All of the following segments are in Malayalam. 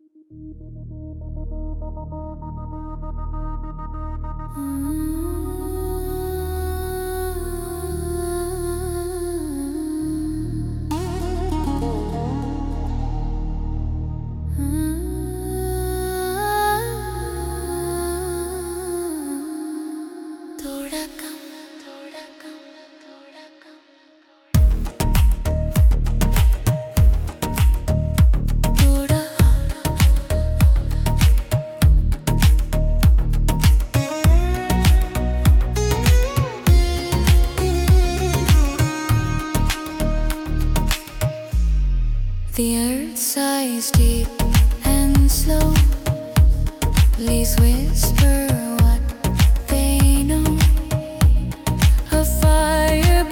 The earth sighs deep and slow. Leaves whisper what they know. A fire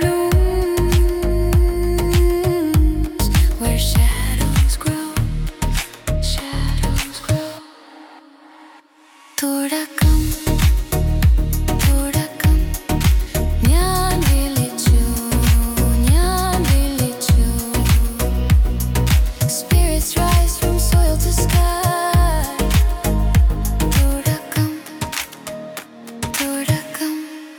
blooms where shadows grow. Shadows grow. തുടക്കം തുടക്കം ഞാൻ വിളിച്ചു ഞാൻ വിളിച്ചു. Spirits rise from soil to sky. തുടക്കം തുടക്കം.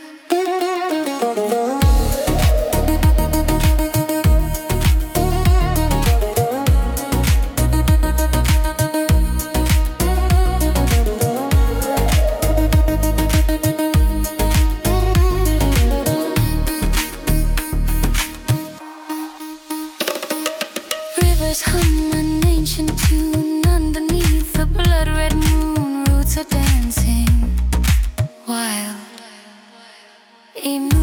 Rivers hum an ancient tune underneath the blood-red moon. Roots are dancing while